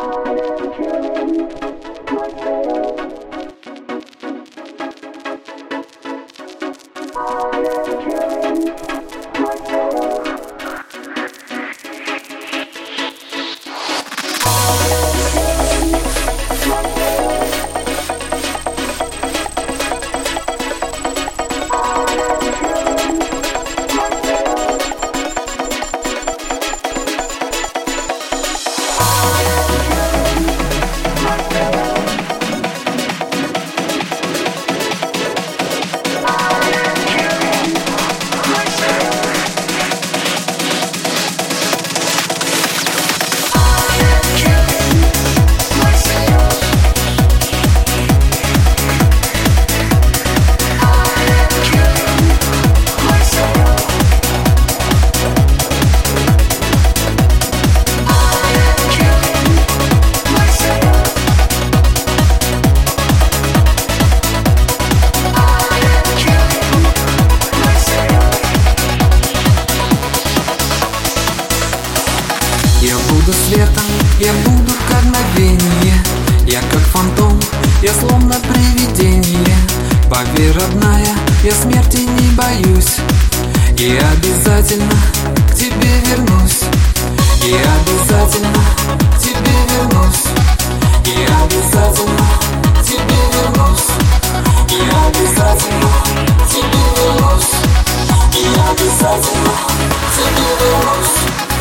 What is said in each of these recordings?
Я буду светом, я буду как мгновение. Я как фантом, я словно привидение. Поверь, родная, я смерти не боюсь. И обязательно к тебе вернусь. И обязательно к тебе вернусь. И обязательно к тебе вернусь. И обязательно к тебе вернусь. И обязательно к тебе вернусь.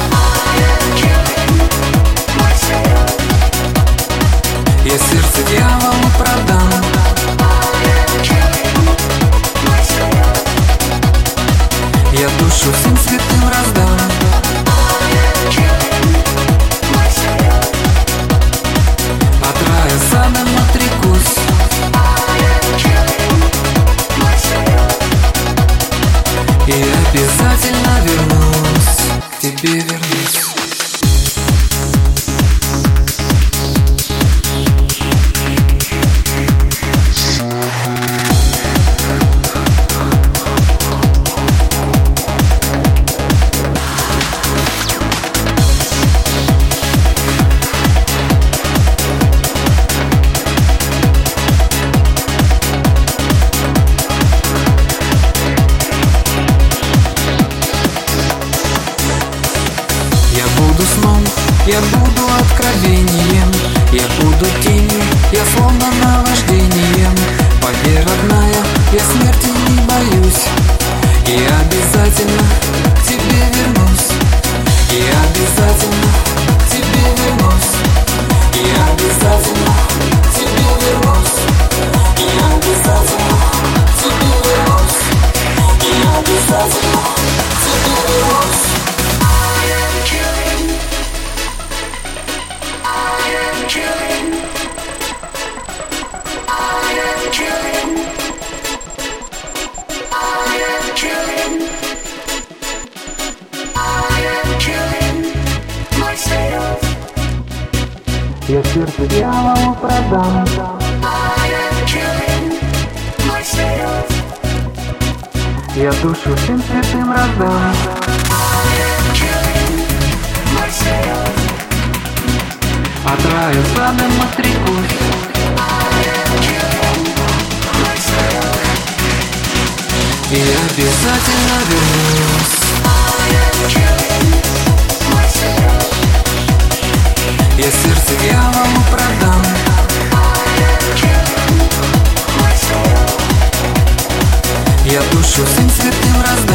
Я сердце дьяволу продам. Я душу всем святым раздам. От рая садом отрекусь. И обязательно вернусь, к тебе вернусь. Я буду откровением, я буду тенью, я словно наваждением. Поверь, родная, я смерти не боюсь. И обязательно к тебе вернусь. И обязательно к тебе вернусь. И обязательно к тебе вернусь. И обязательно к тебе вернусь. И обязательно к тебе вернусь. Я сердце дьяволу продам. Я душу всем святым раздам. От рая садом отрекусь. И обязательно вернусь. Я сердце дьяволу продам. Я душу всем святым раздам.